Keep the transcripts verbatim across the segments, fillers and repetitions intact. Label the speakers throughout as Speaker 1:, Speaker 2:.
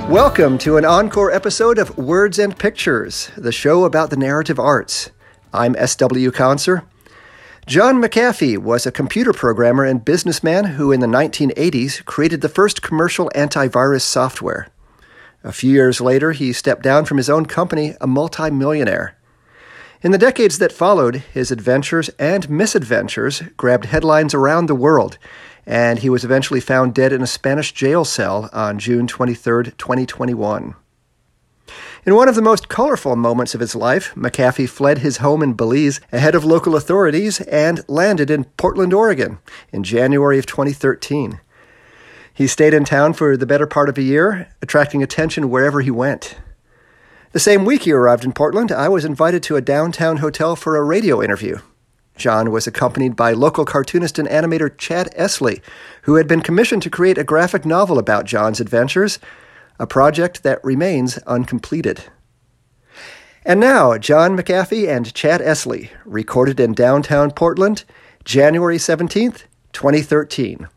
Speaker 1: Welcome to an encore episode of Words and Pictures, the show about the narrative arts. I'm S W Conser. John McAfee was a computer programmer and businessman who in the nineteen eighties created the first commercial antivirus software. A few years later, he stepped down from his own company, a multimillionaire. In the decades that followed, his adventures and misadventures grabbed headlines around the world, and he was eventually found dead in a Spanish jail cell on June twenty-third, twenty twenty-one. In one of the most colorful moments of his life, McAfee fled his home in Belize ahead of local authorities and landed in Portland, Oregon in January of twenty thirteen. He stayed in town for the better part of a year, attracting attention wherever he went. The same week he arrived in Portland, I was invited to a downtown hotel for a radio interview. John was accompanied by local cartoonist and animator Chad Esley, who had been commissioned to create a graphic novel about John's adventures, a project that remains uncompleted. And now, John McAfee and Chad Esley, recorded in downtown Portland, January seventeenth, twenty thirteen.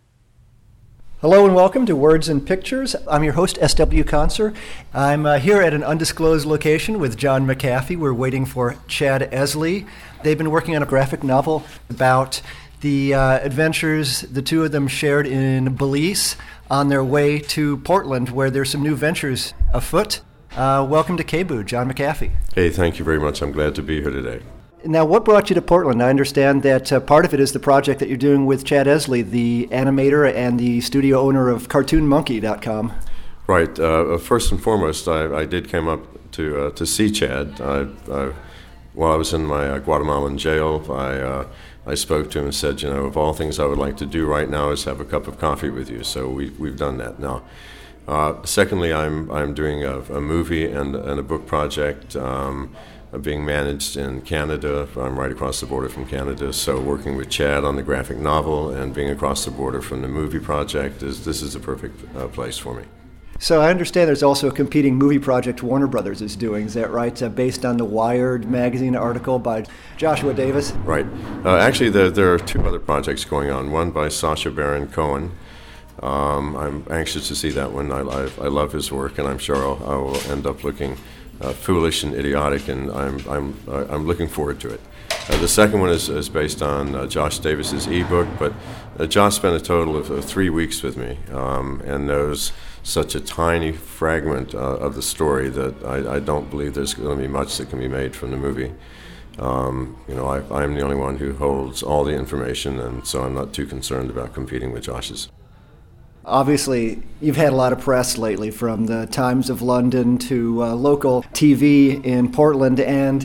Speaker 1: Hello and welcome to Words and Pictures. I'm your host, S W Conser. I'm uh, here at an undisclosed location with John McAfee. We're waiting for Chad Esley. They've been working on a graphic novel about the uh, adventures the two of them shared in Belize on their way to Portland, where there's some new ventures afoot. Uh, welcome to K B U, John McAfee.
Speaker 2: Hey, thank you very much. I'm glad to be here today.
Speaker 1: Now, what brought you to Portland? I understand that uh, part of it is the project that you're doing with Chad Esley, the animator and the studio owner of Cartoon Monkey dot com.
Speaker 2: Right. Uh, first and foremost, I, I did come up to uh, to see Chad. I, I, while I was in my uh, Guatemalan jail, I uh, I spoke to him and said, you know, of all things I would like to do right now is have a cup of coffee with you. So we we've done that now. Uh, secondly, I'm I'm doing a, a movie and and a book project. Um, being managed in Canada. I'm right across the border from Canada, so working with Chad on the graphic novel and being across the border from the movie project, is this is a perfect uh, place for me.
Speaker 1: So I understand there's also a competing movie project Warner Brothers is doing, is that right? Uh, based on the Wired magazine article by Joshua Davis?
Speaker 2: Right. Uh, actually, there, there are two other projects going on, one by Sacha Baron Cohen. Um, I'm anxious to see that one. I, I, I love his work, and I'm sure I'll, I will end up looking Uh, foolish and idiotic, and I'm I'm uh, I'm looking forward to it. Uh, the second one is, is based on uh, Josh Davis's ebook, but uh, Josh spent a total of uh, three weeks with me um, and knows such a tiny fragment uh, of the story that I, I don't believe there's going to be much that can be made from the movie. Um, you know, I, I'm the only one who holds all the information, and so I'm not too concerned about competing with Josh's.
Speaker 1: Obviously, you've had a lot of press lately, from the Times of London to uh, local T V in Portland, and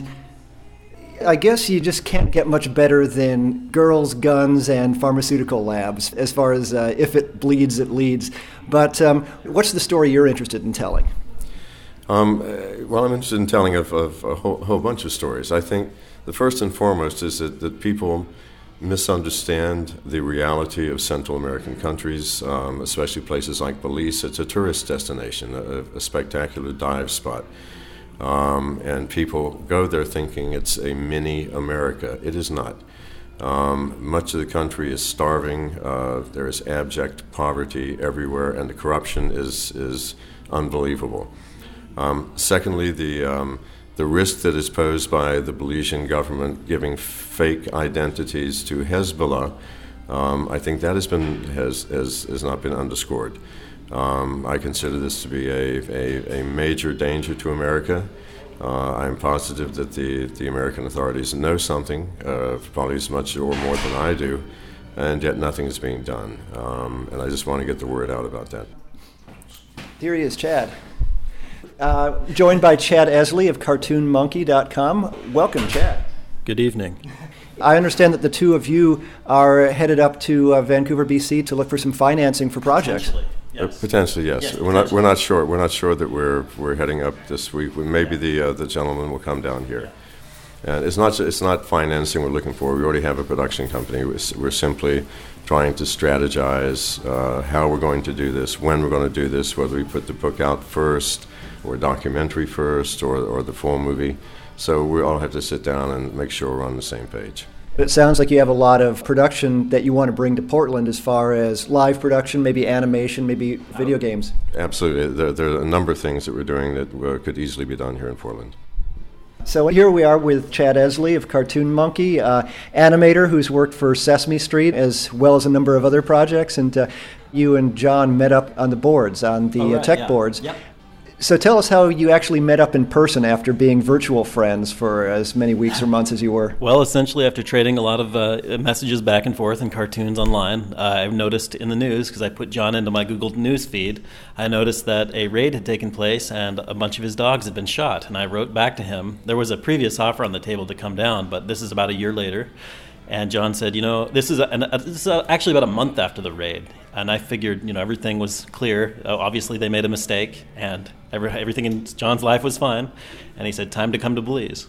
Speaker 1: I guess you just can't get much better than girls, guns, and pharmaceutical labs, as far as uh, if it bleeds, it leads. But um, what's the story you're interested in telling?
Speaker 2: Um, well, I'm interested in telling of, of a whole, whole bunch of stories. I think the first and foremost is that, that people misunderstand the reality of Central American countries, um, especially places like Belize. It's a tourist destination, a, a spectacular dive spot. Um, and people go there thinking it's a mini America. It is not. Um, much of the country is starving. Uh, there is abject poverty everywhere, and the corruption is, is unbelievable. Um, secondly, the um, The risk that is posed by the Belizean government giving fake identities to Hezbollah, um, I think that has been has has, has not been underscored. Um, I consider this to be a, a, a major danger to America. Uh, I'm positive that the, the American authorities know something, uh, probably as much or more than I do, and yet nothing is being done. Um, and I just want to get the word out about that.
Speaker 1: Here he is, Chad. Uh, joined by Chad Esley of Cartoon Monkey dot com. Welcome, Chad.
Speaker 3: Good evening.
Speaker 1: I understand that the two of you are headed up to uh, Vancouver, B C to look for some financing for projects.
Speaker 3: Potentially, yes.
Speaker 2: Uh, potentially, yes.
Speaker 3: yes
Speaker 2: we're not. We're not sure. We're not sure that we're we're heading up this week. Maybe the uh, the gentleman will come down here. And it's not. It's not financing we're looking for. We already have a production company. We're, we're simply trying to strategize uh, how we're going to do this, when we're going to do this, whether we put the book out first, or documentary first, or or the full movie. So we all have to sit down and make sure we're on the same page.
Speaker 1: It sounds like you have a lot of production that you want to bring to Portland as far as live production, maybe animation, maybe video games.
Speaker 2: Absolutely. There, there are a number of things that we're doing that uh, could easily be done here in Portland.
Speaker 1: So here we are with Chad Esley of Cartoon Monkey, uh, animator who's worked for Sesame Street as well as a number of other projects. And uh, you and John met up on the boards, on the
Speaker 3: oh, right,
Speaker 1: uh, tech
Speaker 3: yeah.
Speaker 1: boards.
Speaker 3: Yep.
Speaker 1: So tell us how you actually met up in person after being virtual friends for as many weeks or months as you were.
Speaker 3: Well, essentially after trading a lot of uh, messages back and forth and cartoons online, uh, I've noticed in the news, because I put John into my Google News feed, I noticed that a raid had taken place and a bunch of his dogs had been shot. And I wrote back to him. There was a previous offer on the table to come down, but this is about a year later. And John said, you know, this is, a, a, this is a, actually about a month after the raid. And I figured, you know, everything was clear. Uh, obviously, they made a mistake, and every, everything in John's life was fine. And he said, time to come to Belize.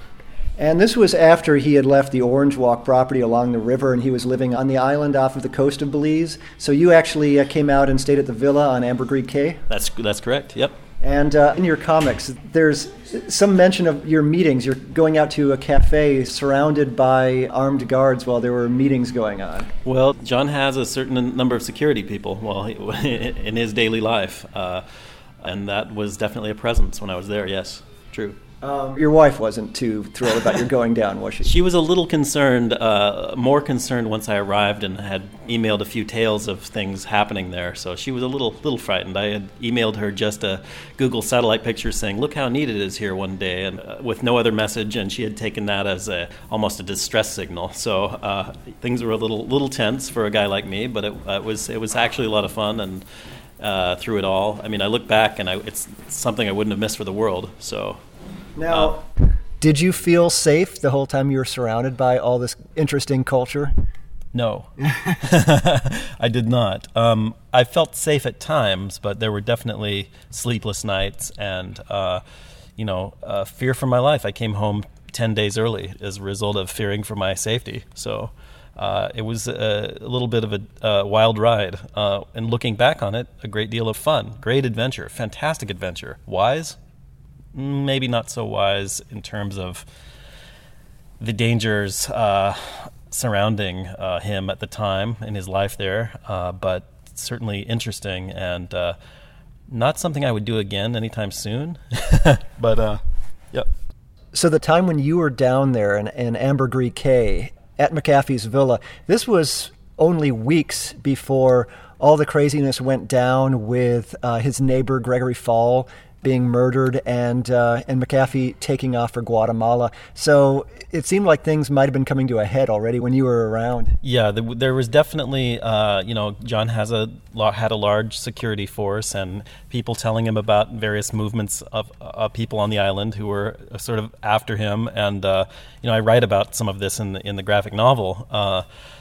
Speaker 1: And this was after he had left the Orange Walk property along the river, and he was living on the island off of the coast of Belize. So you actually uh, came out and stayed at the villa on Ambergris Cay?
Speaker 3: That's, that's correct, yep.
Speaker 1: And uh, in your comics, there's some mention of your meetings. You're going out to a cafe surrounded by armed guards while there were meetings going on.
Speaker 3: Well, John has a certain number of security people well, he, in his daily life, uh, and that was definitely a presence when I was there, yes, true.
Speaker 1: Um, your wife wasn't too thrilled about your going down, was she?
Speaker 3: She was a little concerned, uh, more concerned once I arrived and had emailed a few tales of things happening there. So she was a little little frightened. I had emailed her just a Google satellite picture saying, look how neat it is here one day, and uh, with no other message, and she had taken that as a, almost a distress signal. So uh, things were a little little tense for a guy like me, but it, uh, it was it was actually a lot of fun, and uh, through it all, I mean, I look back, and I, it's something I wouldn't have missed for the world, so...
Speaker 1: Now, uh, did you feel safe the whole time you were surrounded by all this interesting culture?
Speaker 3: No, I did not. Um, I felt safe at times, but there were definitely sleepless nights and, uh, you know, uh, fear for my life. I came home ten days early as a result of fearing for my safety. So uh, it was a, a little bit of a uh, wild ride. Uh, and looking back on it, a great deal of fun. Great adventure. Fantastic adventure. Wise? Maybe not so wise in terms of the dangers uh, surrounding uh, him at the time in his life there, uh, but certainly interesting and uh, not something I would do again anytime soon. But, uh, yeah.
Speaker 1: So the time when you were down there in, in Ambergris Cay at McAfee's villa, this was only weeks before all the craziness went down with uh, his neighbor Gregory Fall being murdered and uh, and McAfee taking off for Guatemala. So it seemed like things might have been coming to a head already when you were around.
Speaker 3: Yeah, the, there was definitely, uh, you know, John has a had a large security force and people telling him about various movements of uh, people on the island who were sort of after him. And, uh, you know, I write about some of this in the, in the graphic novel. Uh,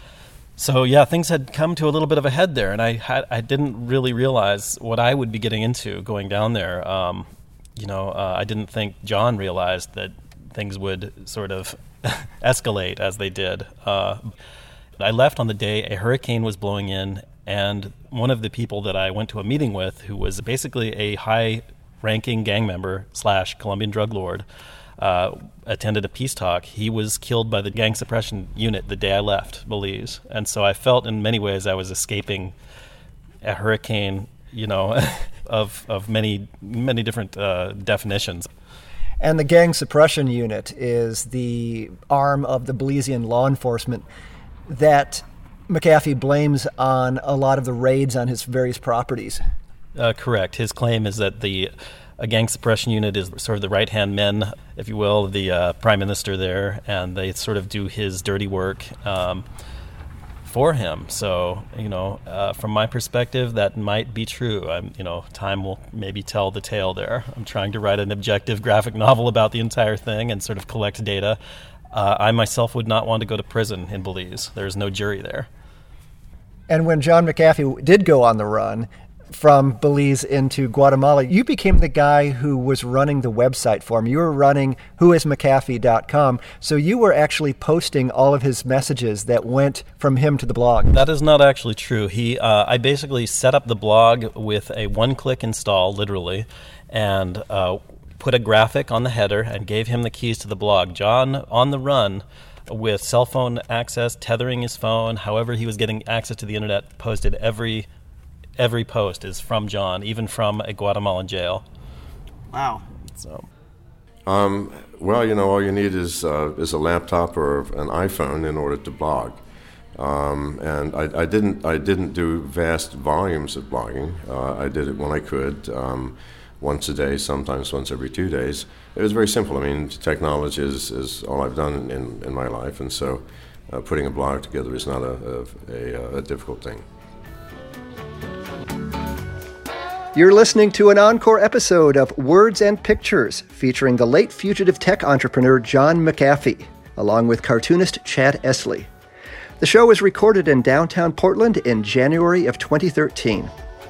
Speaker 3: So, yeah, things had come to a little bit of a head there, and I had, I didn't really realize what I would be getting into going down there. Um, you know, uh, I didn't think John realized that things would sort of escalate as they did. Uh, I left on the day a hurricane was blowing in, and one of the people that I went to a meeting with, who was basically a high-ranking gang member slash Colombian drug lord, Uh, attended a peace talk. He was killed by the gang suppression unit the day I left Belize. And so I felt in many ways I was escaping a hurricane, you know, of of many, many different uh, definitions.
Speaker 1: And the gang suppression unit is the arm of the Belizean law enforcement that McAfee blames on a lot of the raids on his various properties.
Speaker 3: Uh, correct. His claim is that the A gang suppression unit is sort of the right-hand men, if you will, of the uh, prime minister there, and they sort of do his dirty work um, for him. So, you know, uh, from my perspective, that might be true. I'm, you know, time will maybe tell the tale there. I'm trying to write an objective graphic novel about the entire thing and sort of collect data. Uh, I myself would not want to go to prison in Belize. There's no jury there.
Speaker 1: And when John McAfee did go on the run from Belize into Guatemala, you became the guy who was running the website for him. You were running who is mcafee dot com, so you were actually posting all of his messages that went from him to the blog.
Speaker 3: That is not actually true. He, uh, I basically set up the blog with a one-click install, literally, and uh, put a graphic on the header and gave him the keys to the blog. John, on the run, with cell phone access, tethering his phone, however he was getting access to the internet, posted every every post is from John, even from a Guatemalan jail.
Speaker 1: Wow.
Speaker 3: So,
Speaker 2: um, well, you know, all you need is uh, is a laptop or an iPhone in order to blog. Um, and I, I didn't I didn't do vast volumes of blogging. Uh, I did it when I could, um, once a day, sometimes once every two days. It was very simple. I mean, technology is, is all I've done in, in my life, and so uh, putting a blog together is not a, a, a, a difficult thing.
Speaker 1: You're listening to an encore episode of Words and Pictures, featuring the late fugitive tech entrepreneur John McAfee, along with cartoonist Chad Esley. The show was recorded in downtown Portland in January of twenty thirteen.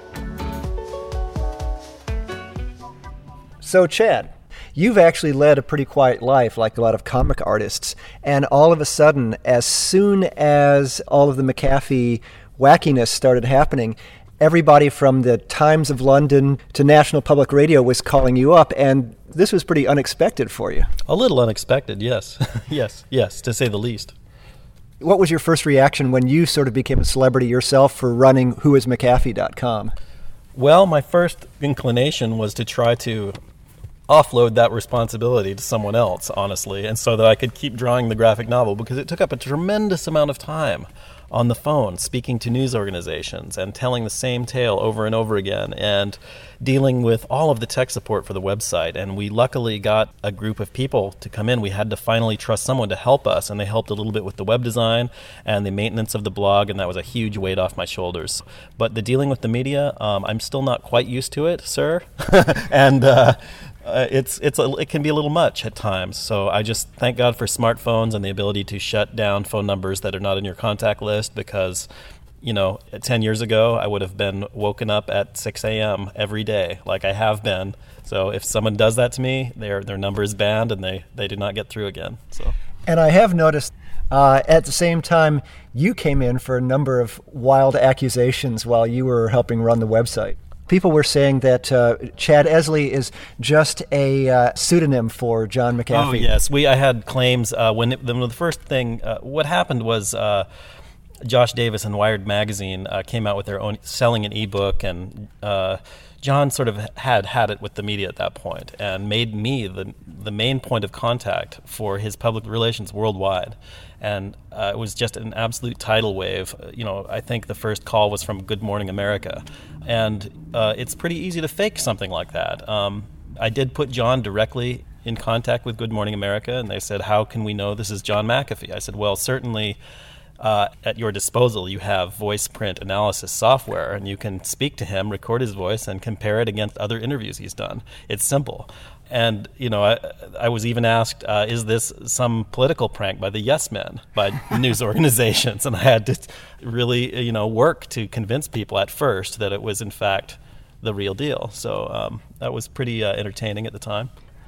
Speaker 1: So, Chad, you've actually led a pretty quiet life like a lot of comic artists, and all of a sudden, as soon as all of the McAfee wackiness started happening, everybody from the Times of London to National Public Radio was calling you up, and this was pretty unexpected for you.
Speaker 3: a little unexpected, yes. yes, yes, to say the least.
Speaker 1: What was your first reaction when you sort of became a celebrity yourself for running who is mcafee dot com?
Speaker 3: Well, my first inclination was to try to offload that responsibility to someone else, honestly, and so that I could keep drawing the graphic novel, because it took up a tremendous amount of time on the phone, speaking to news organizations and telling the same tale over and over again, and dealing with all of the tech support for the website. And we luckily got a group of people to come in. We had to finally trust someone to help us, and they helped a little bit with the web design and the maintenance of the blog, and that was a huge weight off my shoulders. But the dealing with the media, um, I'm still not quite used to it, sir. and uh, Uh, it's it's a, it can be a little much at times. So I just thank God for smartphones and the ability to shut down phone numbers that are not in your contact list, because, you know, ten years ago I would have been woken up at six a.m. every day, like I have been. So if someone does that to me, their their number is banned and they, they do not get through again. So.
Speaker 1: And I have noticed uh, at the same time you came in for a number of wild accusations while you were helping run the website. People were saying that uh, Chad Esley is just a uh, pseudonym for John McAfee.
Speaker 3: Oh, yes. We I had claims uh, when, it, when the first thing, uh, what happened was uh, Josh Davis and Wired Magazine uh, came out with their own, selling an ebook, and uh, John sort of had had it with the media at that point and made me the the main point of contact for his public relations worldwide. And uh, it was just an absolute tidal wave. You know, I think the first call was from Good Morning America. And uh, it's pretty easy to fake something like that. Um, I did put John directly in contact with Good Morning America, and they said, how can we know this is John McAfee? I said, well, certainly uh, at your disposal you have voice print analysis software, and you can speak to him, record his voice, and compare it against other interviews he's done. It's simple. And, you know, I, I was even asked, uh, is this some political prank by the Yes Men, by news organizations? And I had to really, you know, work to convince people at first that it was, in fact, the real deal. So um, that was pretty uh, entertaining at the time.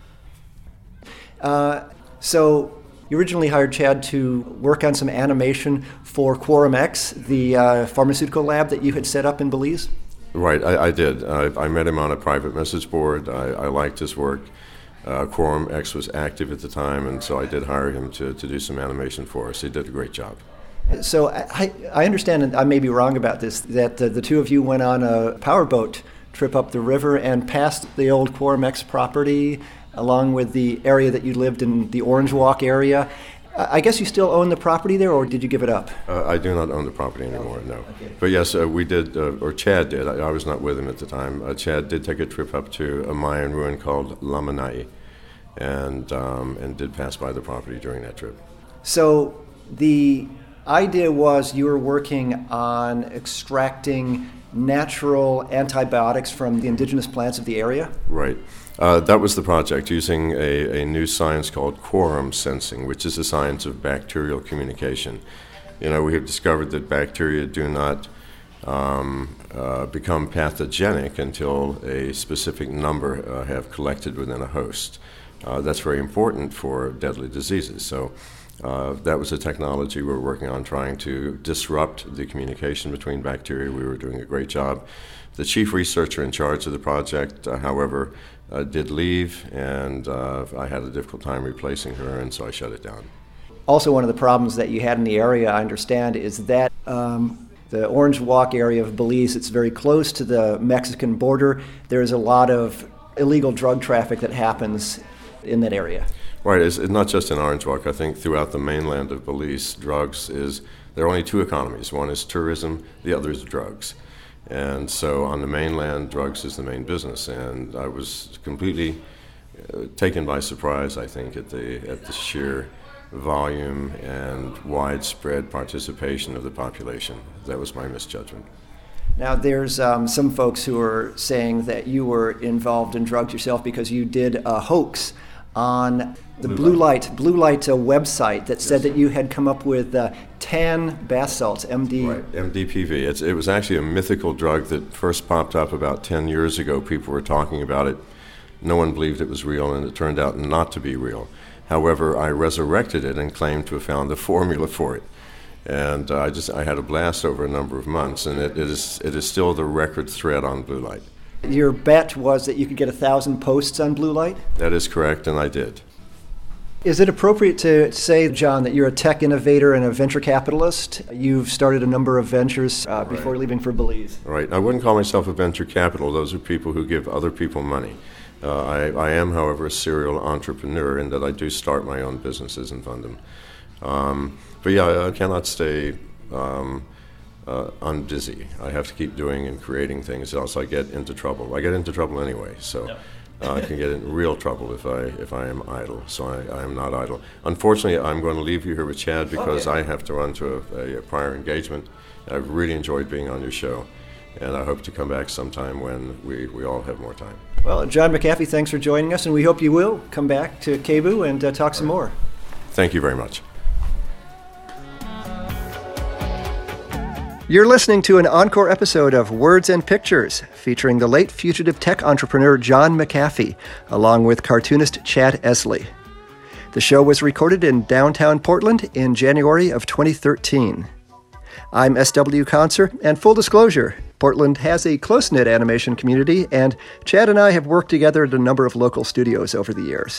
Speaker 1: Uh, so you originally hired Chad to work on some animation for Quorum X, the uh, pharmaceutical lab that you had set up in Belize?
Speaker 2: Right, I, I did. I, I met him on a private message board. I, I liked his work. Uh, Quorum X was active at the time, and so I did hire him to, to do some animation for us. He did a great job.
Speaker 1: So I, I understand, and I may be wrong about this, that uh, the two of you went on a powerboat trip up the river and passed the old Quorum X property along with the area that you lived in, the Orange Walk area. I guess you still own the property there, or did you give it up?
Speaker 2: Uh, I do not own the property anymore, no. Okay. But yes, uh, we did, uh, or Chad did. I, I was not with him at the time. Uh, Chad did take a trip up to a Mayan ruin called Lamanai, and um, and did pass by the property during that trip.
Speaker 1: So the idea was you were working on extracting natural antibiotics from the indigenous plants of the area?
Speaker 2: Right. Uh, that was the project, using a, a new science called quorum sensing, which is the science of bacterial communication. You know, we have discovered that bacteria do not um, uh, become pathogenic until a specific number uh, have collected within a host. Uh, that's very important for deadly diseases. So uh, that was a technology we were working on, trying to disrupt the communication between bacteria. We were doing a great job. The chief researcher in charge of the project, uh, however, uh, did leave, and uh, I had a difficult time replacing her, and so I shut it down.
Speaker 1: Also, one of the problems that you had in the area, I understand, is that um, the Orange Walk area of Belize, it's very close to the Mexican border. There's a lot of illegal drug traffic that happens in that area.
Speaker 2: Right, it's not just in Orange Walk. I think throughout the mainland of Belize, drugs is, there are only two economies. One is tourism, the other is drugs. And so on the mainland, drugs is the main business. And I was completely uh, taken by surprise, I think, at the at the sheer volume and widespread participation of the population. That was my misjudgment.
Speaker 1: Now, there's um, some folks who are saying that you were involved in drugs yourself because you did a hoax on the Blue, Blue Light, Light Blue Light uh, website that yes. said that you had come up with uh, tan bath salts, M D.
Speaker 2: Right, M D P V. It's, it was actually a mythical drug that first popped up about ten years ago. People were talking about it. No one believed it was real, and it turned out not to be real. However, I resurrected it and claimed to have found the formula for it. And uh, I just I had a blast over a number of months, and it, it is it is still the record thread on Blue Light.
Speaker 1: Your bet was that you could get a thousand posts on Blue Light?
Speaker 2: That is correct, and I did.
Speaker 1: Is it appropriate to say, John, that you're a tech innovator and a venture capitalist? You've started a number of ventures uh, before right. leaving for Belize.
Speaker 2: Right. I wouldn't call myself a venture capital. Those are people who give other people money. Uh, I, I am, however, a serial entrepreneur in that I do start my own businesses and fund them. Um, but yeah, I cannot stay um, uh, unbusy. I have to keep doing and creating things, else I get into trouble. I get into trouble anyway, so yep. uh, I can get in real trouble if I if I am idle. So I, I am not idle. Unfortunately, I'm going to leave you here with Chad because oh, yeah. I have to run to a, a prior engagement. I've really enjoyed being on your show, and I hope to come back sometime when we, we all have more time.
Speaker 1: Well, John McAfee, thanks for joining us, and we hope you will come back to K B U and uh, talk some more.
Speaker 2: Thank you very much.
Speaker 1: You're listening to an encore episode of Words and Pictures, featuring the late fugitive tech entrepreneur John McAfee, along with cartoonist Chad Esley. The show was recorded in downtown Portland in January of twenty thirteen. I'm S W Conser, and full disclosure, Portland has a close-knit animation community, and Chad and I have worked together at a number of local studios over the years.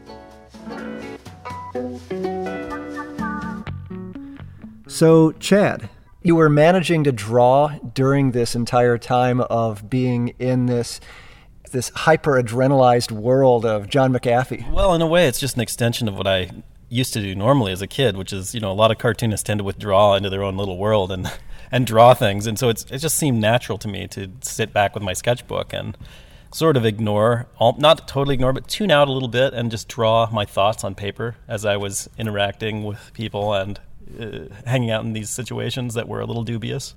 Speaker 1: So, Chad, you were managing to draw during this entire time of being in this this hyper-adrenalized world of John McAfee.
Speaker 3: Well, in a way, it's just an extension of what I used to do normally as a kid, which is, you know, a lot of cartoonists tend to withdraw into their own little world and and draw things. And so it's it just seemed natural to me to sit back with my sketchbook and sort of ignore, all, not totally ignore, but tune out a little bit and just draw my thoughts on paper as I was interacting with people and Uh, hanging out in these situations that were a little dubious.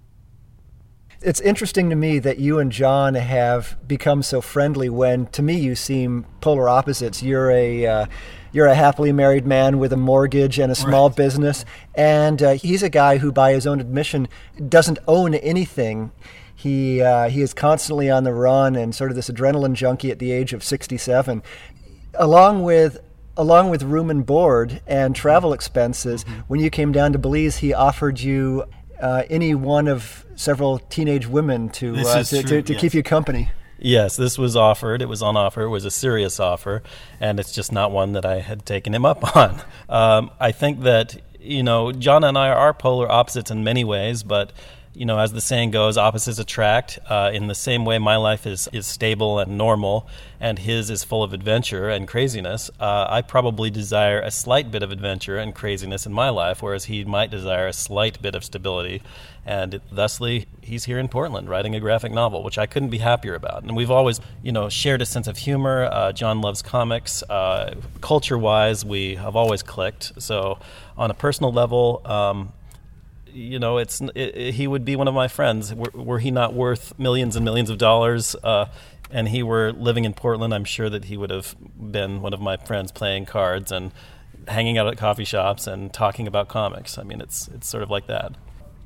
Speaker 1: It's interesting to me that you and John have become so friendly when, to me, you seem polar opposites. You're a uh, you're a happily married man with a mortgage and a small right. business, and uh, he's a guy who, by his own admission, doesn't own anything. He uh, he is constantly on the run and sort of this adrenaline junkie at the age of sixty-seven, along with Along with room and board and travel expenses. Mm-hmm. When you came down to Belize, he offered you uh, any one of several teenage women to uh, to, to, to yes. keep you company.
Speaker 3: Yes, this was offered. It was on offer. It was a serious offer, and it's just not one that I had taken him up on. Um, I think that, you know, John and I are polar opposites in many ways, but you know, as the saying goes, opposites attract. Uh, in the same way, my life is, is stable and normal, and his is full of adventure and craziness. Uh, I probably desire a slight bit of adventure and craziness in my life, whereas he might desire a slight bit of stability. And thusly, he's here in Portland writing a graphic novel, which I couldn't be happier about. And we've always, you know, shared a sense of humor. Uh, John loves comics. Uh, culture-wise, we have always clicked. So on a personal level, um, you know, it's it, it, he would be one of my friends. Were, were he not worth millions and millions of dollars, uh, and he were living in Portland, I'm sure that he would have been one of my friends playing cards and hanging out at coffee shops and talking about comics. I mean, it's it's sort of like that.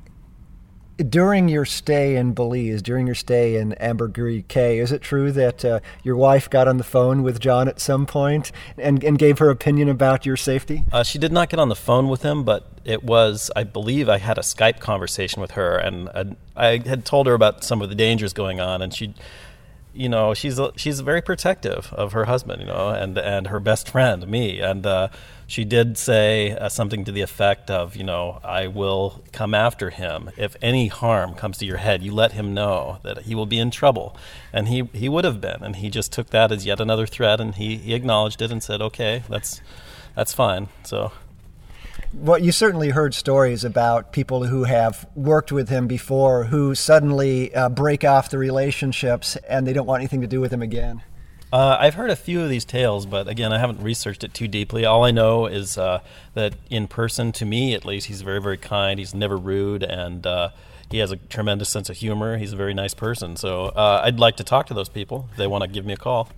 Speaker 1: During your stay in Belize, during your stay in Ambergris Caye, is it true that uh, your wife got on the phone with John at some point and, and gave her opinion about your safety?
Speaker 3: Uh, she did not get on the phone with him, but it was, I believe I had a Skype conversation with her, and uh, I had told her about some of the dangers going on, and she, you know, she's a, she's very protective of her husband, you know, and and her best friend, me, and uh, she did say uh, something to the effect of, you know, I will come after him if any harm comes to your head. You let him know that he will be in trouble, and he he would have been, and he just took that as yet another threat, and he, he acknowledged it and said, okay, that's that's fine. So.
Speaker 1: Well, you certainly heard stories about people who have worked with him before who suddenly uh, break off the relationships and they don't want anything to do with him again.
Speaker 3: Uh, I've heard a few of these tales, but again, I haven't researched it too deeply. All I know is uh, that in person, to me at least, he's very, very kind. He's never rude, and uh, he has a tremendous sense of humor. He's a very nice person. So uh, I'd like to talk to those people if they want to give me a call.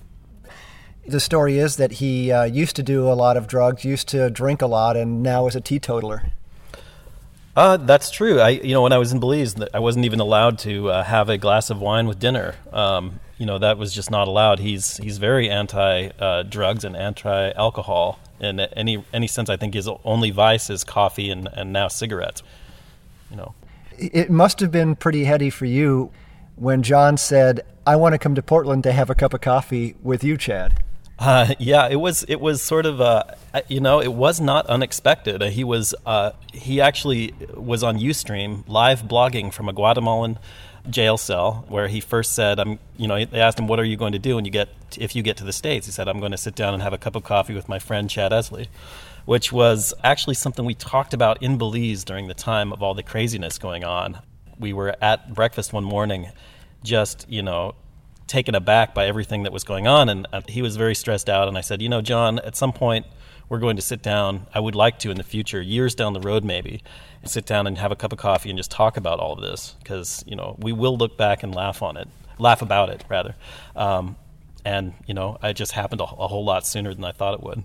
Speaker 1: The story is that he uh, used to do a lot of drugs, used to drink a lot, and now is a teetotaler.
Speaker 3: Uh, that's true. I, you know, when I was in Belize, I wasn't even allowed to uh, have a glass of wine with dinner. Um, you know, that was just not allowed. He's he's very anti-drugs uh, and anti-alcohol. In any any sense, I think his only vice is coffee and, and now cigarettes. You know,
Speaker 1: it must have been pretty heady for you when John said, "I want to come to Portland to have a cup of coffee with you, Chad."
Speaker 3: Uh, yeah, it was it was sort of uh, you know it was not unexpected. Uh, he was uh, he actually was on Ustream live blogging from a Guatemalan jail cell where he first said, "I'm you know." They asked him, "What are you going to do when you get if you get to the States?" He said, "I'm going to sit down and have a cup of coffee with my friend Chad Esley," which was actually something we talked about in Belize during the time of all the craziness going on. We were at breakfast one morning, just you know. taken aback by everything that was going on, and uh, he was very stressed out, and I said, you know, John, at some point we're going to sit down, I would like to in the future, years down the road maybe, and sit down and have a cup of coffee and just talk about all of this, because, you know, we will look back and laugh on it, laugh about it, rather. Um, and, you know, it just happened a, a whole lot sooner than I thought it would.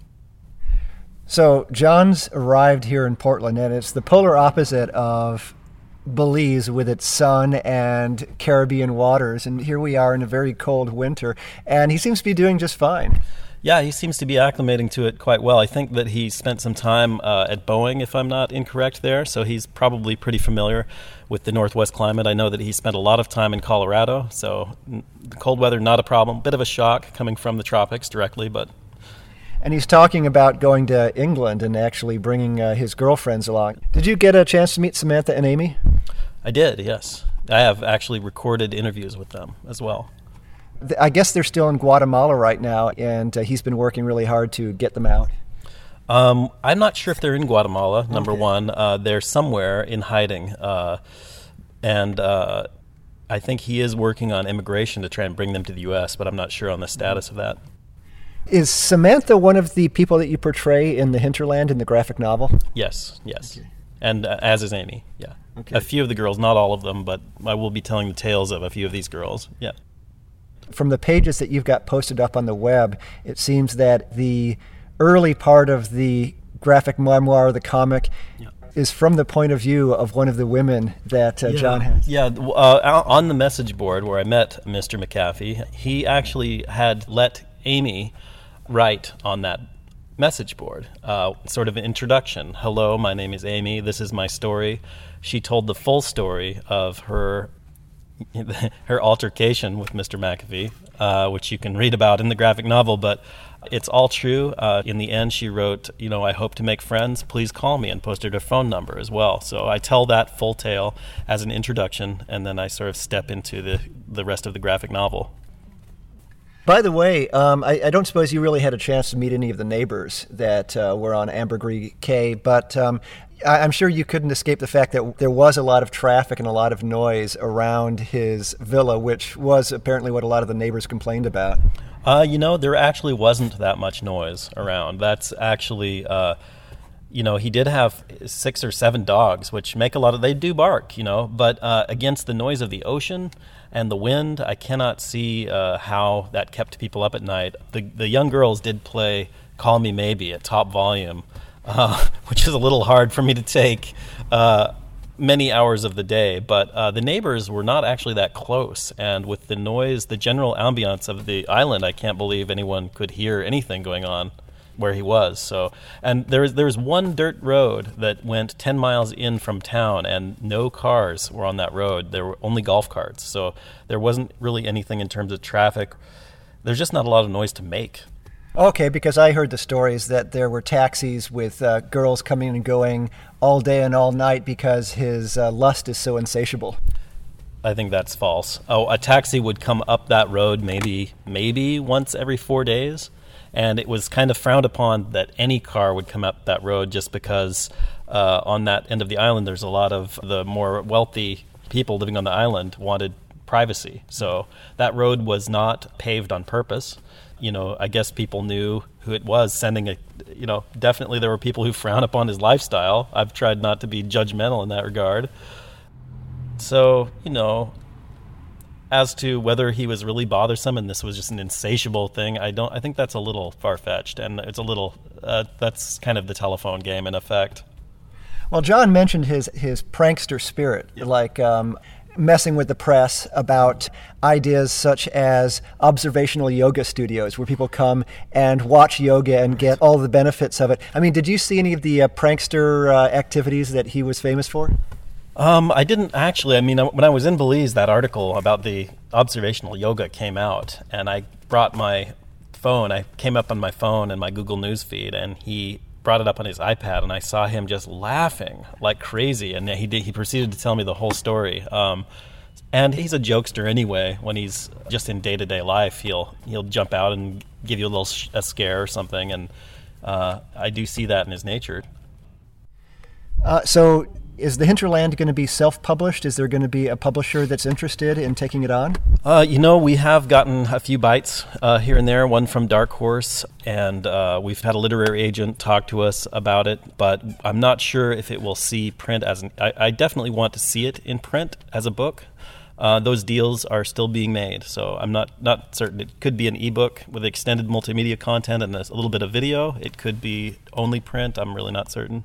Speaker 1: So John's arrived here in Portland, and it's the polar opposite of Belize with its sun and Caribbean waters, and here we are in a very cold winter, and he seems to be doing just fine.
Speaker 3: Yeah, he seems to be acclimating to it quite well. I think that he spent some time uh, at Boeing, if I'm not incorrect there, so he's probably pretty familiar with the Northwest climate. I know that he spent a lot of time in Colorado, so the cold weather, not a problem. Bit of a shock coming from the tropics directly, but...
Speaker 1: And he's talking about going to England and actually bringing uh, his girlfriends along. Did you get a chance to meet Samantha and Amy?
Speaker 3: I did, yes. I have actually recorded interviews with them as well.
Speaker 1: I guess they're still in Guatemala right now, and uh, he's been working really hard to get them out.
Speaker 3: Um, I'm not sure if they're in Guatemala, number
Speaker 1: okay.
Speaker 3: one. Uh, they're somewhere in hiding. Uh, and uh, I think he is working on immigration to try and bring them to the U S, but I'm not sure on the status of that.
Speaker 1: Is Samantha one of the people that you portray in the Hinterland in the graphic novel?
Speaker 3: Yes, yes. Okay. And uh, as is Amy, yeah.
Speaker 1: Okay.
Speaker 3: A few of the girls, not all of them, but I will be telling the tales of a few of these girls, yeah.
Speaker 1: From the pages that you've got posted up on the web, it seems that the early part of the graphic memoir, the comic, yeah. is from the point of view of one of the women that uh,
Speaker 3: yeah.
Speaker 1: John has.
Speaker 3: Yeah, uh, on the message board where I met Mister McAfee, he actually had let Amy write on that message board, uh, sort of an introduction. Hello, my name is Amy. This is my story. She told the full story of her her altercation with Mister McAfee, uh, which you can read about in the graphic novel, but it's all true. Uh, in the end, she wrote, you know, I hope to make friends. Please call me, and posted her phone number as well. So I tell that full tale as an introduction, and then I sort of step into the, the rest of the graphic novel.
Speaker 1: By the way, um, I, I don't suppose you really had a chance to meet any of the neighbors that uh, were on Ambergris Cay, but um, I, I'm sure you couldn't escape the fact that there was a lot of traffic and a lot of noise around his villa, which was apparently what a lot of the neighbors complained about.
Speaker 3: Uh, you know, there actually wasn't that much noise around. That's actually... Uh, You know, he did have six or seven dogs, which make a lot of, they do bark, you know, but uh, against the noise of the ocean and the wind, I cannot see uh, how that kept people up at night. The the young girls did play Call Me Maybe at top volume, uh, which is a little hard for me to take uh, many hours of the day, but uh, the neighbors were not actually that close, and with the noise, the general ambiance of the island, I can't believe anyone could hear anything going on where he was. So, and there was there was one dirt road that went ten miles in from town, and no cars were on that road. There were only golf carts. So there wasn't really anything in terms of traffic. There's just not a lot of noise to make.
Speaker 1: Okay, because I heard the stories that there were taxis with uh, girls coming and going all day and all night because his uh, lust is so insatiable.
Speaker 3: I think that's false. Oh, a taxi would come up that road maybe maybe once every four days, and it was kind of frowned upon that any car would come up that road just because uh, on that end of the island there's a lot of the more wealthy people living on the island wanted privacy. So that road was not paved on purpose. You know, I guess people knew who it was sending a, you know, definitely there were people who frown upon his lifestyle. I've tried not to be judgmental in that regard. So, you know, as to whether he was really bothersome and this was just an insatiable thing, I don't, I think that's a little far-fetched, and it's a little, uh, that's kind of the telephone game in effect.
Speaker 1: Well, John mentioned his, his prankster spirit, yep. like, um, messing with the press about ideas such as observational yoga studios where people come and watch yoga and get all the benefits of it. I mean, did you see any of the uh, prankster uh, activities that he was famous for?
Speaker 3: Um, I didn't actually. I mean, when I was in Belize, that article about the observational yoga came out, and I brought my phone. I came up on my phone and my Google News feed, and he brought it up on his iPad, and I saw him just laughing like crazy, and he did, he proceeded to tell me the whole story. Um, and he's a jokester anyway. When he's just in day-to-day life, he'll he'll jump out and give you a little sh- a scare or something, and uh, I do see that in his nature.
Speaker 1: Uh, so is The Hinterland going to be self-published? Is there going to be a publisher that's interested in taking it on?
Speaker 3: Uh, you know, we have gotten a few bites uh, here and there, one from Dark Horse, and uh, we've had a literary agent talk to us about it, but I'm not sure if it will see print as an... I, I definitely want to see it in print as a book. Uh, those deals are still being made, so I'm not, not certain. It could be an ebook with extended multimedia content and a little bit of video. It could be only print. I'm really not certain.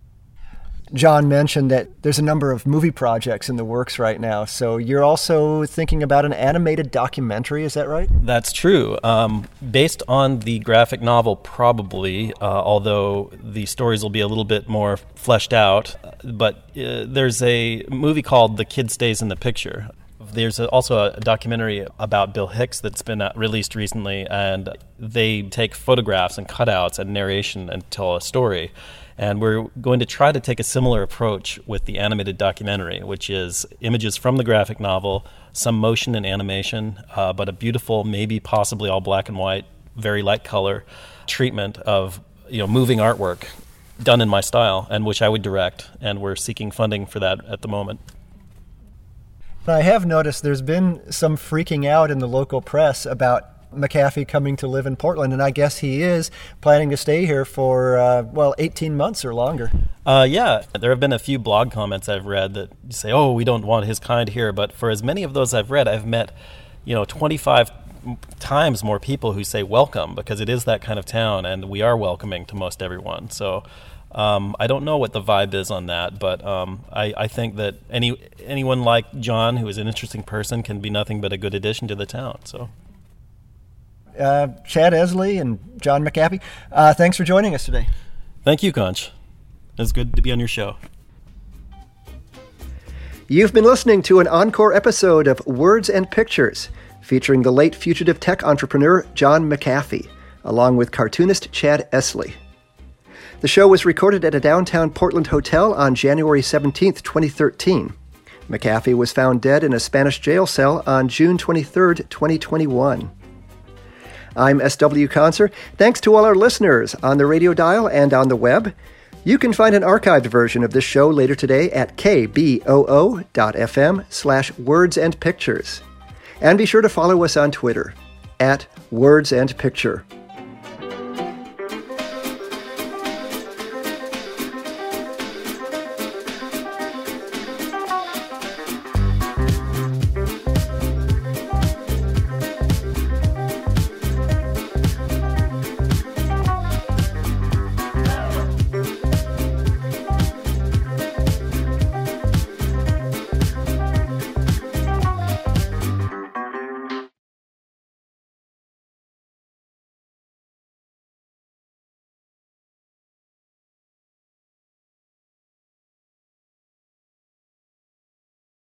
Speaker 1: John mentioned that there's a number of movie projects in the works right now. So you're also thinking about an animated documentary, is that right?
Speaker 3: That's true. Um, based on the graphic novel, probably, uh, although the stories will be a little bit more fleshed out. But uh, there's a movie called The Kid Stays in the Picture. There's a, also a documentary about Bill Hicks that's been released recently, and they take photographs and cutouts and narration and tell a story. And we're going to try to take a similar approach with the animated documentary, which is images from the graphic novel, some motion and animation, uh, but a beautiful, maybe possibly all black and white, very light color treatment of, you know, moving artwork done in my style, and which I would direct. And we're seeking funding for that at the moment.
Speaker 1: I have noticed there's been some freaking out in the local press about McAfee coming to live in Portland, and I guess he is planning to stay here for, uh, well, eighteen months or longer.
Speaker 3: Uh, yeah, there have been a few blog comments I've read that say, oh, we don't want his kind here, but for as many of those I've read, I've met, you know, twenty-five times more people who say welcome, because it is that kind of town, and we are welcoming to most everyone. So um, I don't know what the vibe is on that, but um, I, I think that any anyone like John, who is an interesting person, can be nothing but a good addition to the town. So.
Speaker 1: Uh, Chad Esley and John McAfee, uh, thanks for joining us today.
Speaker 3: Thank you, Conch. It's good to be on your show.
Speaker 1: You've been listening to an encore episode of Words and Pictures, featuring the late fugitive tech entrepreneur John McAfee, along with cartoonist Chad Esley. The show was recorded at a downtown Portland hotel on January seventeenth, twenty thirteen. McAfee was found dead in a Spanish jail cell on June twenty-third, twenty twenty-one. I'm S W Conser. Thanks to all our listeners on the radio dial and on the web. You can find an archived version of this show later today at kboo.fm slash words and pictures. And be sure to follow us on Twitter at Words and Picture.